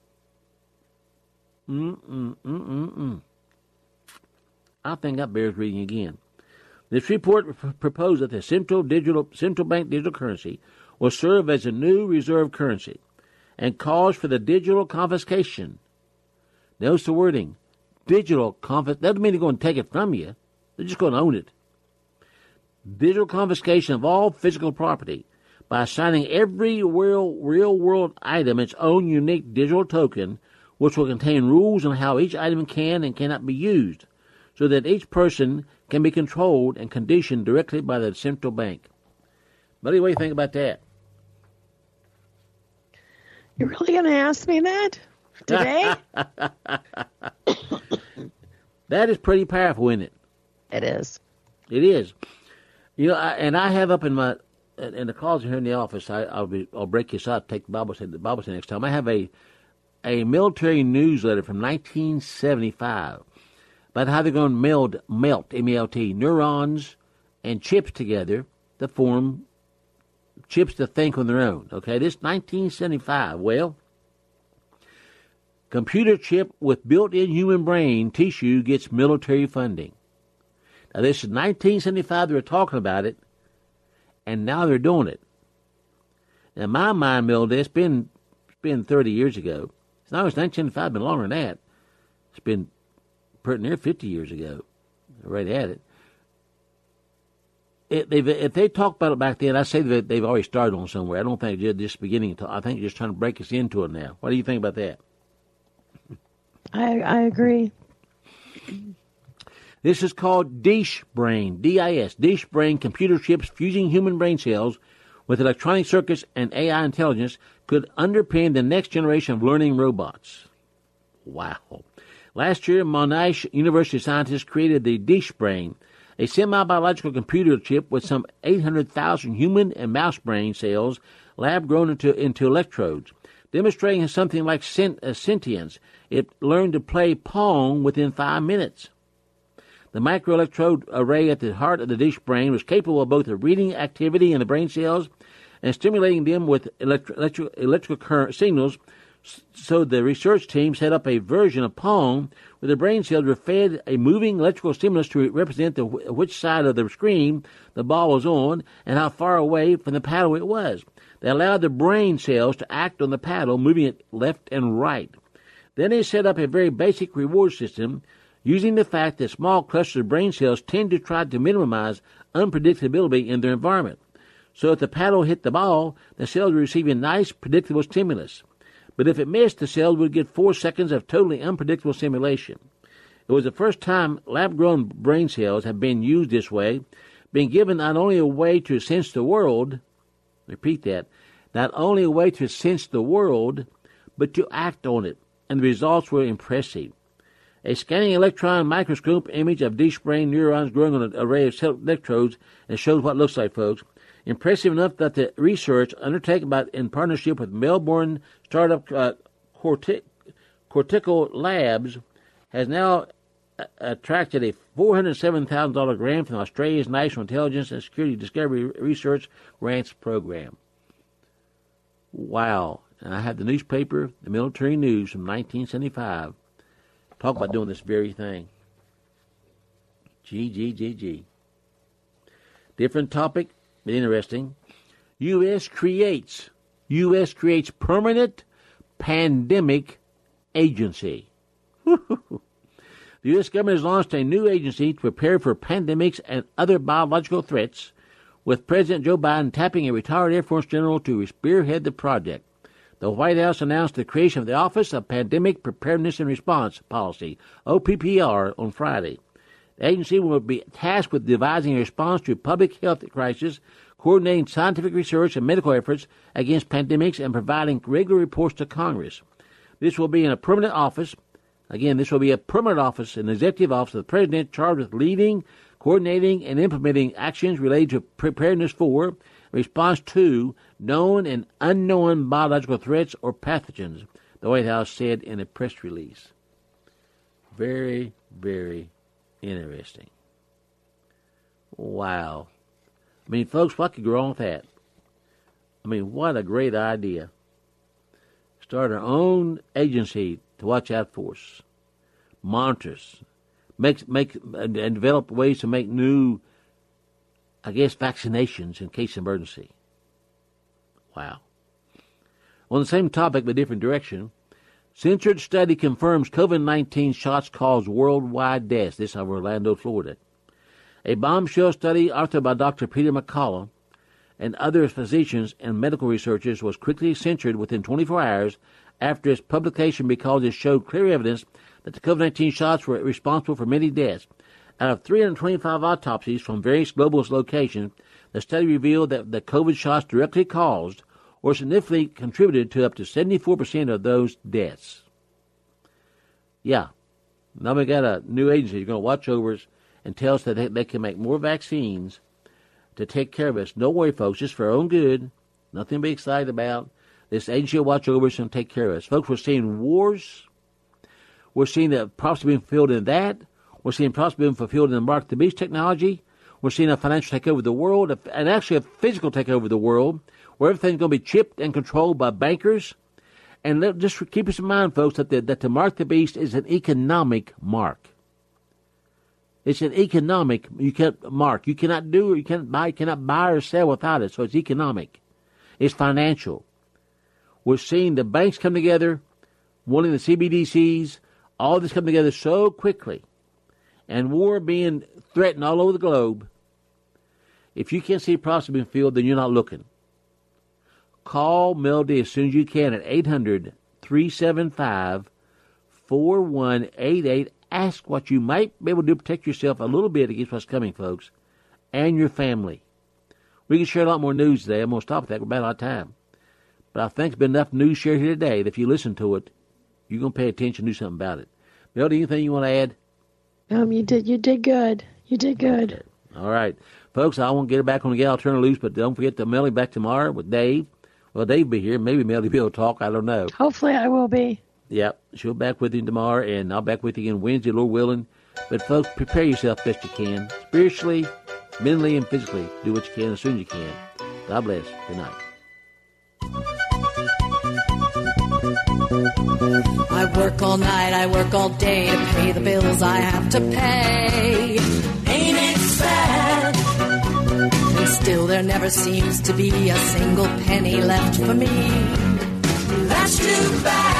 Mm-mm-mm-mm-mm. I think that bears reading again. This report p- proposed that the central digital central bank digital currency will serve as a new reserve currency, and calls for the digital confiscation. Notice the wording. Digital confiscation. That doesn't mean they're going to take it from you. They're just going to own it. Digital confiscation of all physical property by assigning every real, real-world item its own unique digital token, which will contain rules on how each item can and cannot be used, so that each person can be controlled and conditioned directly by the central bank. Buddy, what do you think about that? You're really going to ask me that today? That is pretty powerful, isn't it? It is. It is. You know, I, and I have up in my in the closet here in the office. I, I'll be I'll break this out. Take the Bible study, the Bible study next time. I have a a military newsletter from nineteen seventy-five about how they're going to meld melt M E L T neurons and chips together to form chips to think on their own. Okay, this nineteen seventy-five. Well, computer chip with built-in human brain tissue gets military funding. Now, this is nineteen seventy-five. They were talking about it, and now they're doing it. Now, my mind meld, it's been it's been thirty years ago. It's not it's nineteen seventy-five. Been longer than that. It's been pretty near fifty years ago. I already had it. It, they've, if they talked about it back then, I say that they've already started on somewhere. I don't think they're just beginning to. I think they're just trying to break us into it now. What do you think about that? I I agree. This is called Dish Brain, D I S, Dish Brain. Computer chips fusing human brain cells with electronic circuits and A I intelligence could underpin the next generation of learning robots. Wow. Last year, Monash University scientists created the Dish Brain, a semi-biological computer chip with some eight hundred thousand human and mouse brain cells lab-grown into, into electrodes. Demonstrating something like sent, uh, sentience, it learned to play Pong within five minutes. The microelectrode array at the heart of the Dish Brain was capable of both the reading activity in the brain cells and stimulating them with electri- electri- electrical current signals. So the research team set up a version of Pong where the brain cells were fed a moving electrical stimulus to represent the, which side of the screen the ball was on and how far away from the paddle it was. They allowed the brain cells to act on the paddle, moving it left and right. Then they set up a very basic reward system using the fact that small clusters of brain cells tend to try to minimize unpredictability in their environment. So if the paddle hit the ball, the cells would receive a nice, predictable stimulus. But if it missed, the cells would get four seconds of totally unpredictable stimulation. It was the first time lab-grown brain cells have been used this way, being given not only a way to sense the world, repeat that, not only a way to sense the world, but to act on it, and the results were impressive. A scanning electron microscope image of Dish Brain neurons growing on an array of electrodes, and shows what it looks like, folks. Impressive enough that the research undertaken by, in partnership with Melbourne startup uh, Corti- Cortical Labs has now uh, attracted a four hundred seven thousand dollars grant from Australia's National Intelligence and Security Discovery Research Grants Program. Wow. And I have the newspaper, the Military News from nineteen seventy-five, talk about doing this very thing. G, G, G, G. Different topic, but interesting. U S creates, U S creates permanent pandemic agency. The U S government has launched a new agency to prepare for pandemics and other biological threats, with President Joe Biden tapping a retired Air Force general to spearhead the project. The White House announced the creation of the Office of Pandemic Preparedness and Response Policy, O P P R, on Friday. The agency will be tasked with devising a response to public health crisis, coordinating scientific research and medical efforts against pandemics, and providing regular reports to Congress. This will be in a permanent office. Again, this will be a permanent office, an executive office of the President charged with leading, coordinating, and implementing actions related to preparedness for, response to, known and unknown biological threats or pathogens, the White House said in a press release. Very, very interesting. Wow. I mean, folks, what could go wrong with that? I mean, what a great idea. Start our own agency to watch out for us, monitor us, make, make, and develop ways to make new, I guess, vaccinations in case of emergency. Wow. On the same topic but different direction, censored study confirms COVID nineteen shots cause worldwide deaths. This is of Orlando, Florida. A bombshell study authored by Doctor Peter McCullough and other physicians and medical researchers was quickly censored within twenty-four hours after its publication because it showed clear evidence that the COVID nineteen shots were responsible for many deaths. Out of three hundred twenty-five autopsies from various global locations, the study revealed that the COVID shots directly caused or significantly contributed to up to seventy-four percent of those deaths. Yeah. Now we got a new agency that's going to watch over us and tell us that they, they can make more vaccines to take care of us. Don't worry, folks. Just for our own good. Nothing to be excited about. This agency will watch over us and take care of us. Folks, we're seeing wars. We're seeing the prophecy being fulfilled in that. We're seeing prophecy being fulfilled in the Mark the Beast technology. We're seeing a financial takeover of the world, and actually a physical takeover of the world, where everything's going to be chipped and controlled by bankers. And let, just keep us in mind, folks, that the, that the Mark the Beast is an economic mark. It's an economic you can't mark. You cannot do, you cannot buy, you cannot buy or sell without it. So it's economic. It's financial. We're seeing the banks come together, wanting the C B D Cs, all this come together so quickly, and war being threatened all over the globe. If you can't see prophecy being fulfilled, then you're not looking. Call Melody as soon as you can at eight hundred, three seven five, four one eight eight. Ask what you might be able to do to protect yourself a little bit against what's coming, folks, and your family. We can share a lot more news today. I'm going to stop at that. We're about out of time. But I think there's been enough news shared here today that if you listen to it, you're going to pay attention and do something about it. Melody, anything you want to add? Um, you did. You did good. You did good. Okay. All right. Folks, I won't get her back on the Gal Turner Loose, but don't forget to Melody back tomorrow with Dave. Well, Dave will be here. Maybe Melody will be able to talk. I don't know. Hopefully I will be. Yep. She'll be back with you tomorrow, and I'll be back with you again Wednesday, Lord willing. But, folks, prepare yourself best you can. Spiritually, mentally, and physically. Do what you can as soon as you can. God bless. Good night. I work all night, I work all day to pay the bills I have to pay. Ain't it sad? And still there never seems to be a single penny left for me. That's too bad.